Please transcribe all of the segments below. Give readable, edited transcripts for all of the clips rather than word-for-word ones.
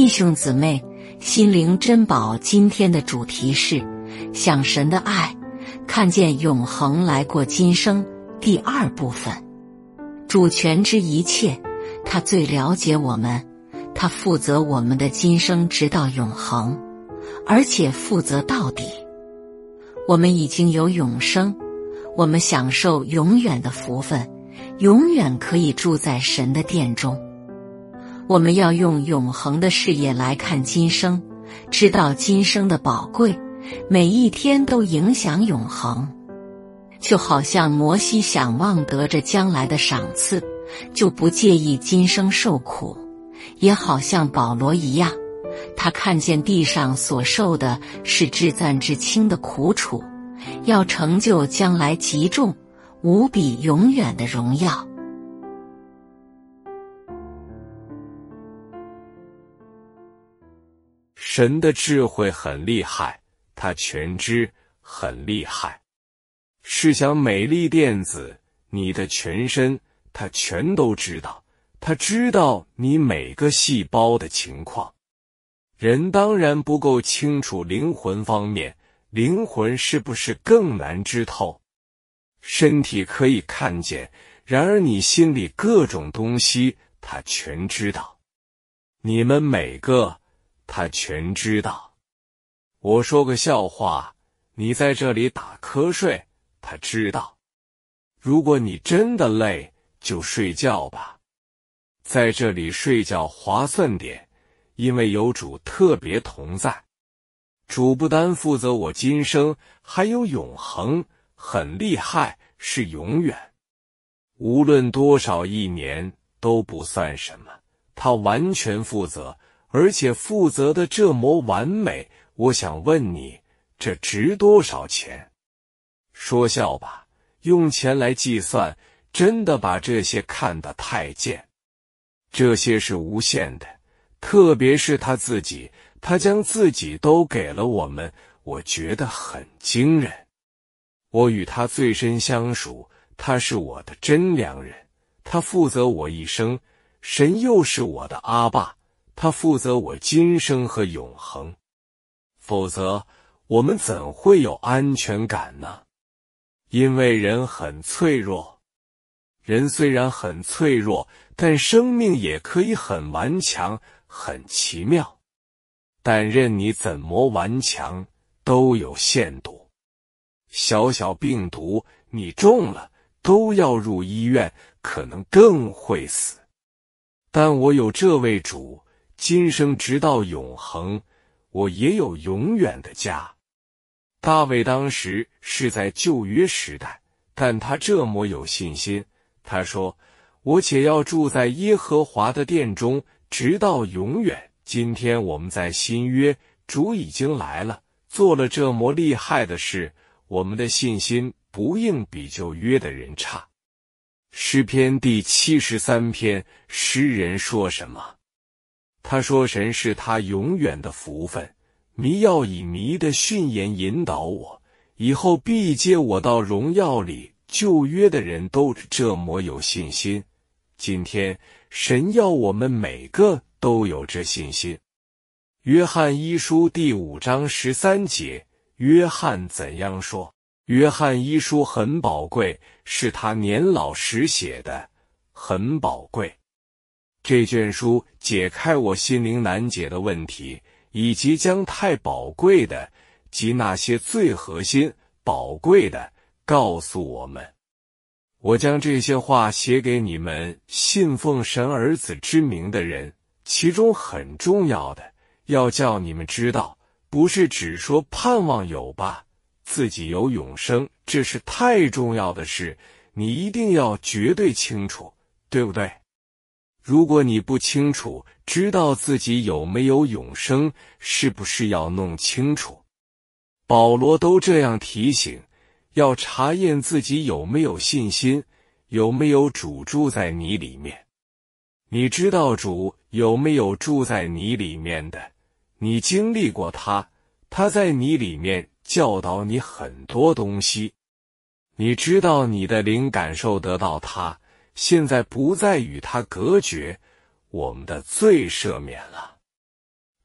弟兄姊妹，心灵珍宝今天的主题是想神的爱，看见永恒来过今生，第二部分。主全知一切，他最了解我们，他负责我们的今生直到永恒，而且负责到底。我们已经有永生，我们享受永远的福分，永远可以住在神的殿中。我们要用永恒的视野来看今生，知道今生的宝贵，每一天都影响永恒。就好像摩西想望得着将来的赏赐，就不介意今生受苦；也好像保罗一样，他看见地上所受的是至暂至轻的苦楚，要成就将来极重无比永远的荣耀。 神的智慧很厉害，他全知很厉害。试想美丽电子，你的全身他全都知道，他知道你每个细胞的情况。人当然不够清楚灵魂方面，灵魂是不是更难知透？身体可以看见，然而你心里各种东西他全知道。你们每个他全知道。我说个笑话，你在这里打瞌睡，他知道。如果你真的累，就睡觉吧。在这里睡觉划算点，因为有主特别同在。主不单负责我今生，还有永恒，很厉害，是永远。无论多少亿年都不算什么，他完全负责，而且负责的这么完美。我想问你，这值多少钱？说笑吧，用钱来计算，真的把这些看得太贱。这些是无限的，特别是他自己，他将自己都给了我们，我觉得很惊人。我与他最深相属，他是我的真良人，他负责我一生，神又是我的阿爸，他负责我今生和永恒。否则我们怎会有安全感呢？因为人很脆弱。人虽然很脆弱，但生命也可以很顽强，很奇妙。但任你怎么顽强，都有限度。小小病毒你中了，都要入医院，可能更会死。但我有这位主，今生直到永恒，我也有永远的家。大卫当时是在旧约时代，但他这么有信心，他说，我且要住在耶和华的殿中，直到永远。今天我们在新约，主已经来了，做了这么厉害的事，我们的信心不应比旧约的人差。诗篇第73篇，诗人说什么？他说神是他永远的福分，迷要以迷的训言引导我，以后必接我到荣耀里。旧约的人都这么有信心，今天神要我们每个都有这信心。约翰一书第5章13节，约翰怎样说？约翰一书很宝贵，是他年老时写的，很宝贵。这卷书解开我心灵难解的问题，以及将太宝贵的及那些最核心宝贵的告诉我们。我将这些话写给你们信奉神儿子之名的人，其中很重要的，要叫你们知道，不是只说盼望有吧，自己有永生，这是太重要的事，你一定要绝对清楚，对不对？如果你不清楚，知道自己有没有永生，是不是要弄清楚？保罗都这样提醒，要查验自己有没有信心，有没有主住在你里面。你知道主有没有住在你里面的？你经历过他，他在你里面教导你很多东西。你知道你的灵感受得到他，现在不再与他隔绝，我们的罪赦免了。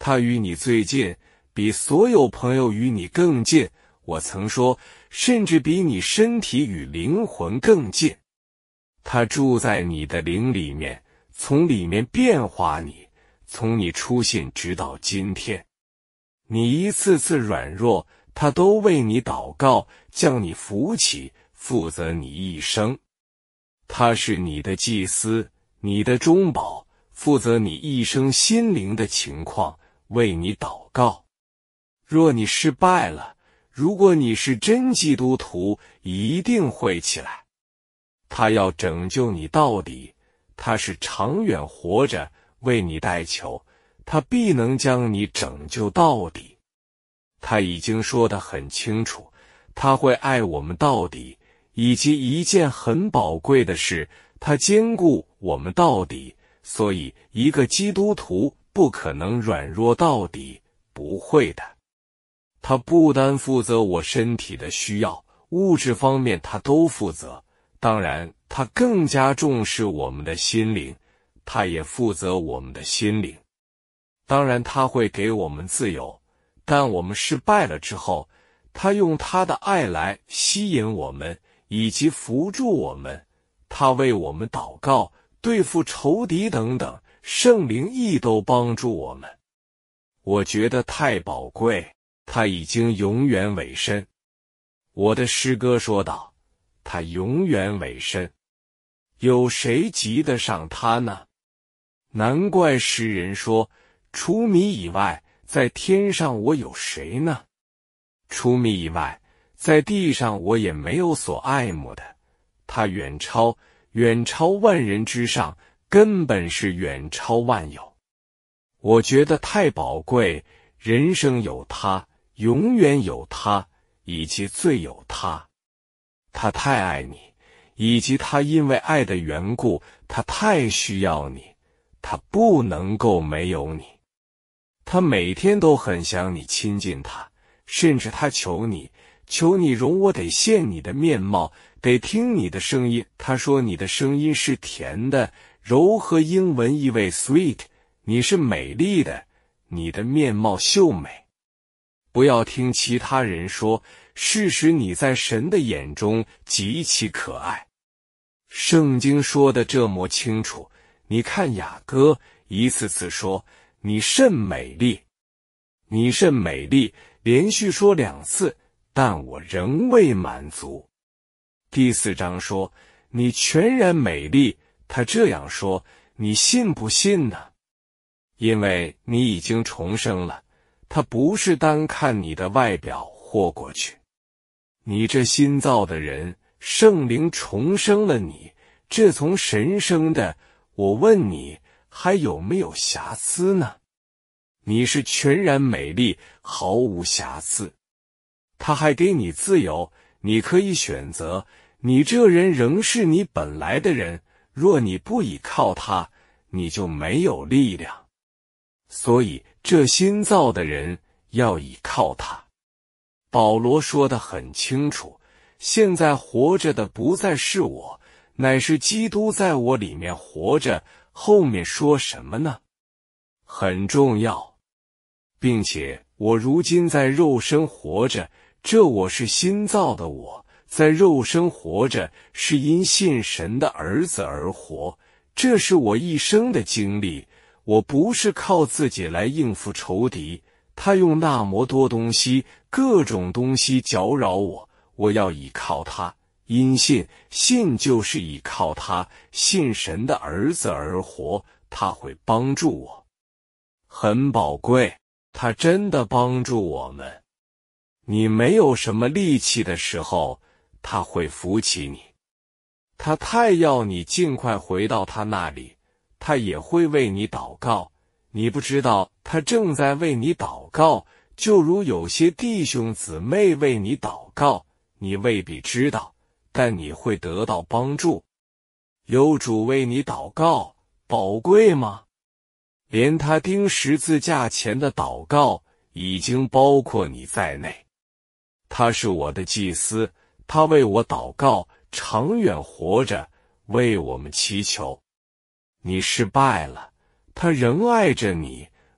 他与你最近，比所有朋友与你更近。我曾说，甚至比你身体与灵魂更近。他住在你的灵里面，从里面变化你，从你出现直到今天。你一次次软弱，他都为你祷告，将你扶起，负责你一生。他是你的祭司，你的中保，负责你一生心灵的情况，为你祷告。若你失败了，如果你是真基督徒，一定会起来。他要拯救你到底，他是长远活着，为你代求，他必能将你拯救到底。他已经说得很清楚，他会爱我们到底，以及一件很宝贵的事，他兼顾我们到底。所以一个基督徒不可能软弱到底，不会的。他不单负责我身体的需要，物质方面他都负责，当然他更加重视我们的心灵，他也负责我们的心灵。当然他会给我们自由，但我们失败了之后，他用他的爱来吸引我们，以及扶助我们。他为我们祷告，对付仇敌等等，圣灵亦都帮助我们。我觉得太宝贵，他已经永远委身。我的诗歌说道，他永远委身，有谁及得上他呢？难怪诗人说，除你以外，在天上我有谁呢？除你以外，在地上我也没有所爱慕的。他远超万人之上，根本是远超万有。我觉得太宝贵，人生有他，永远有他，以及最有他。他太爱你，以及他因为爱的缘故，他太需要你，他不能够没有你。他每天都很想你亲近他，甚至他求你容我得见你的面貌，得听你的声音。他说你的声音是甜的，柔和英文意味 sweet， 你是美丽的，你的面貌秀美。不要听其他人说，事实你在神的眼中极其可爱。圣经说得这么清楚，你看雅歌一次次说你甚美丽，你甚美丽，连续说2次，但我仍未满足。第4章说你全然美丽，他这样说，你信不信呢？因为你已经重生了，他不是单看你的外表豁过去。你这新造的人，圣灵重生了你，这从神生的，我问你，还有没有瑕疵呢？你是全然美丽，毫无瑕疵。他还给你自由，你可以选择，你这人仍是你本来的人，若你不倚靠他，你就没有力量。所以这新造的人要倚靠他。保罗说得很清楚，现在活着的不再是我，乃是基督在我里面活着。后面说什么呢？很重要。并且我如今在肉身活着，这我是新造的我，在肉身活着，是因信神的儿子而活。这是我一生的经历，我不是靠自己来应付仇敌，他用那么多东西，各种东西搅扰我，我要依靠他。因信就是依靠他，信神的儿子而活，他会帮助我。很宝贵，他真的帮助我们。你没有什么力气的时候，他会扶起你。他太要你尽快回到他那里，他也会为你祷告。你不知道他正在为你祷告，就如有些弟兄姊妹为你祷告，你未必知道，但你会得到帮助。有主为你祷告，宝贵吗？连他钉十字架前的祷告已经包括你在内。他是我的祭司，他为我祷告，长远活着，为我们祈求。你失败了，他仍爱着你，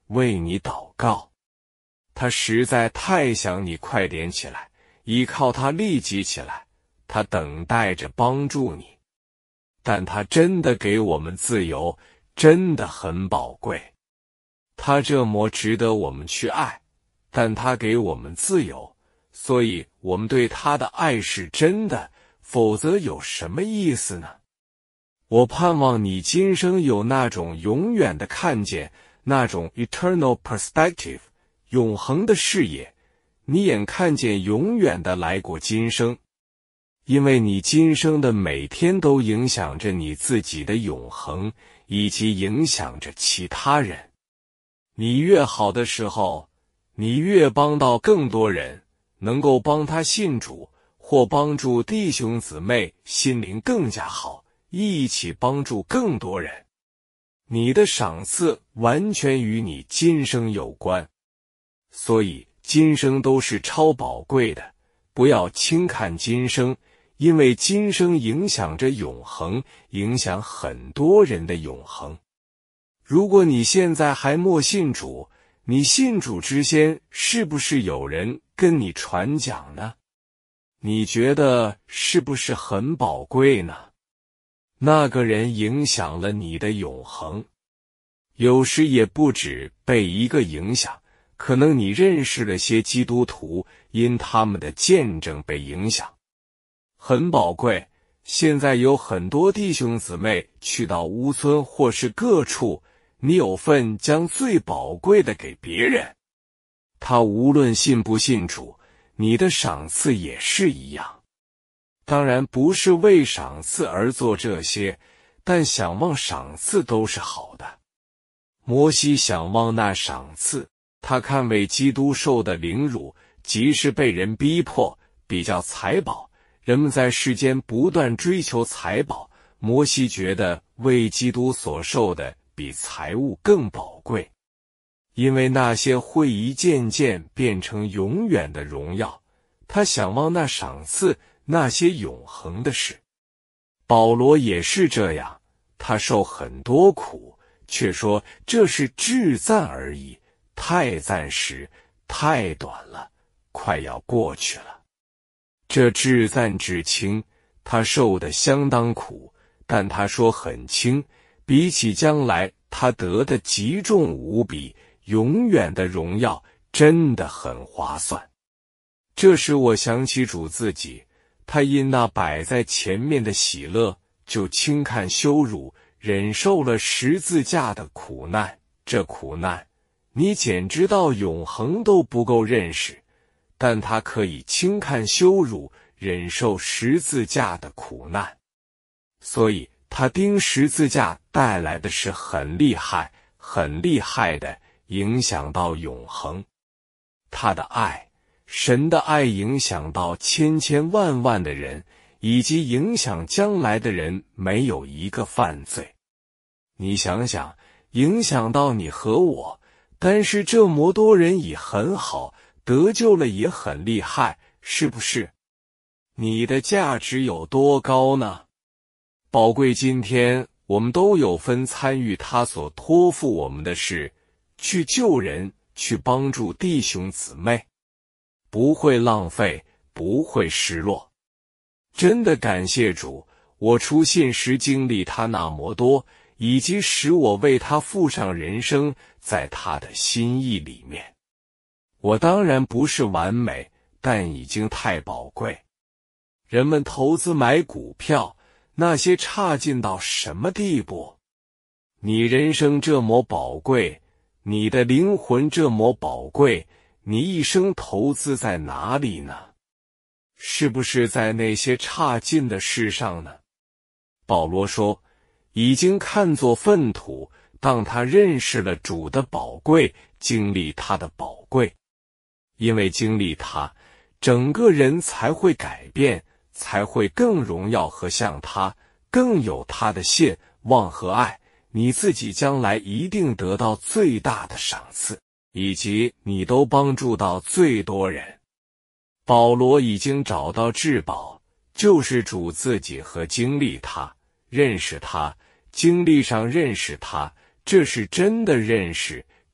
为你祷告。他实在太想你快点起来，依靠他立即起来，他等待着帮助你。但他真的给我们自由，真的很宝贵。他这么值得我们去爱，但他给我们自由，所以我们对他的爱是真的，否则有什么意思呢？我盼望你今生有那种永远的看见，那种 eternal perspective， 永恒的视野，你眼看见永远的来过今生，因为你今生的每天都影响着你自己的永恒，以及影响着其他人。你越好的时候，你越帮到更多人，能够帮他信主，或帮助弟兄姊妹心灵更加好，一起帮助更多人。你的赏赐完全与你今生有关，所以今生都是超宝贵的，不要轻看今生，因为今生影响着永恒，影响很多人的永恒。如果你现在还没信主，你信主之前是不是有人跟你传讲呢？你觉得是不是很宝贵呢？那个人影响了你的永恒，有时也不止被一个影响，可能你认识了些基督徒，因他们的见证被影响，很宝贵。现在有很多弟兄姊妹去到屋村或是各处，你有份将最宝贵的给别人，他无论信不信主，你的赏赐也是一样。当然不是为赏赐而做这些，但想望赏赐都是好的。摩西想望那赏赐，他看为基督受的凌辱，即是被人逼迫，比较财宝。人们在世间不断追求财宝，摩西觉得为基督所受的比财物更宝贵，因为那些会一件件变成永远的荣耀，他想望那赏赐，那些永恒的事。保罗也是这样，他受很多苦，却说这是至暂而已，太暂时，太短了，快要过去了。这至暂至轻，他受得相当苦，但他说很轻，比起将来他得的极重无比，永远的荣耀真的很划算。这使我想起主自己，他因那摆在前面的喜乐，就轻看羞辱，忍受了十字架的苦难。这苦难，你简直到永恒都不够认识，但他可以轻看羞辱，忍受十字架的苦难。所以他钉十字架带来的是很厉害、很厉害的影响到永恒。他的爱，神的爱影响到千千万万的人，以及影响将来的人，没有一个犯罪。你想想，影响到你和我，但是这么多人也很好，得救了也很厉害，是不是？你的价值有多高呢？宝贵，今天我们都有份参与他所托付我们的事，去救人，去帮助弟兄姊妹，不会浪费，不会失落。真的感谢主，我初信时经历他那么多，以及使我为他付上人生，在他的心意里面。我当然不是完美，但已经太宝贵。人们投资买股票，那些差劲到什么地步？你人生这么宝贵，你的灵魂这么宝贵，你一生投资在哪里呢？是不是在那些差劲的事上呢？保罗说，已经看作粪土，当他认识了主的宝贵，经历他的宝贵。因为经历他，整个人才会改变，才会更荣耀和像他，更有他的信望和爱。你自己将来一定得到最大的赏赐，以及你都帮助到最多人。保罗已经找到至宝，就是主自己和经历他，认识他，经历上认识他，这是真的认识，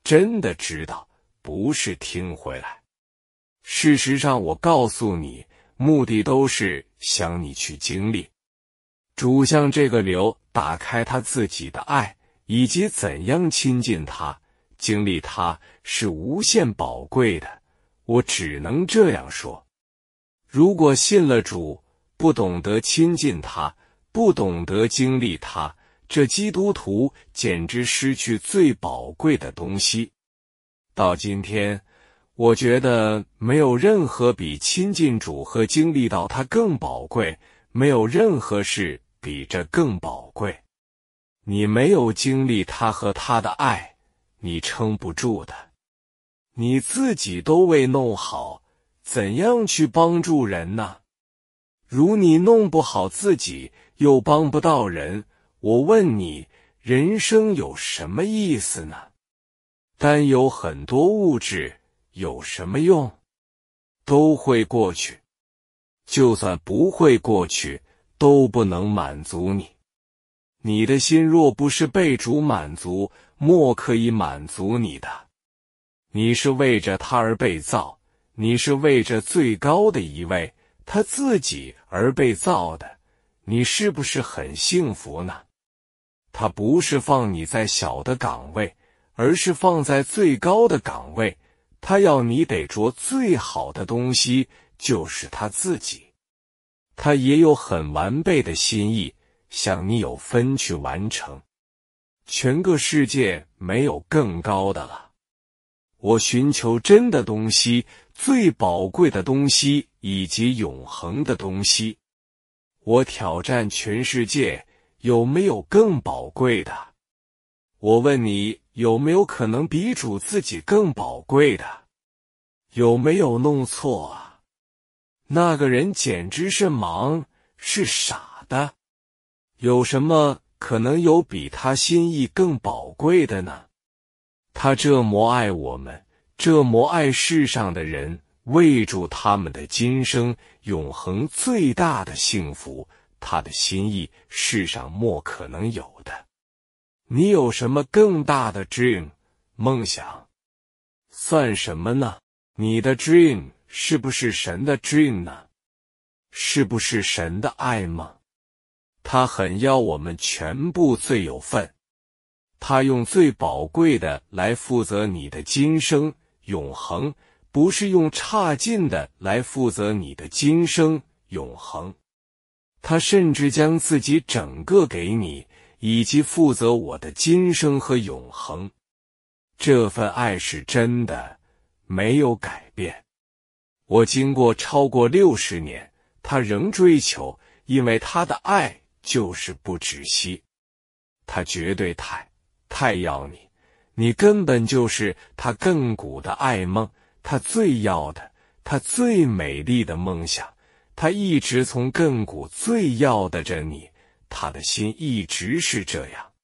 真的知道，不是听回来。事实上，我告诉你，目的都是想你去经历。主向这个流打开他自己的爱，以及怎样亲近他，经历他是无限宝贵的。我只能这样说。如果信了主，不懂得亲近他，不懂得经历他，这基督徒简直失去最宝贵的东西。到今天，我觉得没有任何比亲近主和经历到他更宝贵，没有任何事比这更宝贵。你没有经历他和他的爱，你撑不住的。你自己都未弄好，怎样去帮助人呢？如你弄不好自己，又帮不到人，我问你，人生有什么意思呢？单有很多物质有什么用？都会过去，就算不会过去，都不能满足你。你的心若不是被主满足，莫可以满足你的。你是为着他而被造，你是为着最高的一位，他自己而被造的，你是不是很幸福呢？他不是放你在小的岗位，而是放在最高的岗位，他要你得着最好的东西，就是他自己。他也有很完备的心意，想你有分去完成。全个世界没有更高的了。我寻求真的东西，最宝贵的东西，以及永恒的东西。我挑战全世界，有没有更宝贵的？我问你，有没有可能比主自己更宝贵的？有没有弄错啊？那个人简直是盲，是傻的。有什么可能有比他心意更宝贵的呢？他这么爱我们，这么爱世上的人，为助他们的今生永恒最大的幸福，他的心意世上莫可能有的。你有什么更大的 dream 梦想？算什么呢？你的 dream 是不是神的 dream 呢？是不是神的爱吗？他很要我们全部最有份。他用最宝贵的来负责你的今生永恒，不是用差劲的来负责你的今生永恒。他甚至将自己整个给你，以及负责我的今生和永恒。这份爱是真的，没有改变。我经过超过60年，他仍追求，因为他的爱就是不止息。他绝对太要你，你根本就是他亘古的爱梦，他最要的，他最美丽的梦想，他一直从亘古最要的着你，他的心一直是这样。